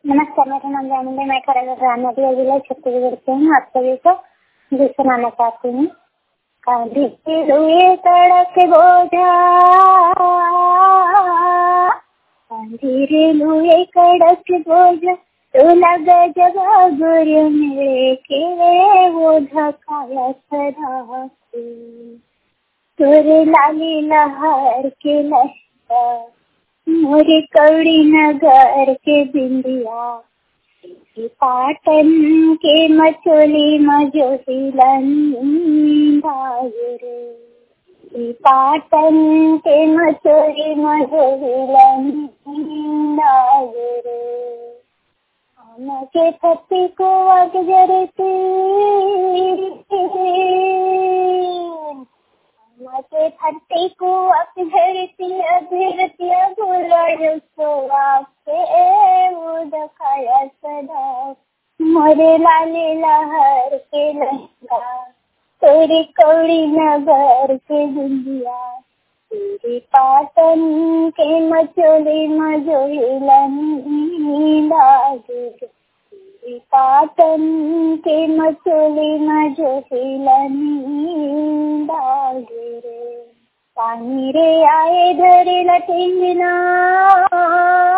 नमस्कार, मेरा नाम जानवी है। मैं खरगोन रामनगर जिला छत्तीसगढ़ से हूँ। आप सभी को जी सुनाना चाहती हूँ। कांधी पे हुए सड़क बोझा, कांधी रे लुए कड़क बोझा, तो लगा जगह गुरु मेरे के वो धकाया सदा से। तोरे लाली लहर के लहरा, मोरे कौड़ी नगर के बिंदिया, पाटन के मचोली मजोहिलन रे, पाटन के मचोली मजोहिलन रे। आमा के पति को आग जरती, के फट्टे को अपधरती अधरतिया गुलाब को आपसे वो दिखाया सदा। मोरे लाले लहर के लहंगा, तेरी कौड़ी नगर के बिंदिया, तेरी पाटन के मचोली मजोहिलन लागे, पाटन के मचोली मजोहिलन लागे रे। पानी रे आए धरे लटेंगना,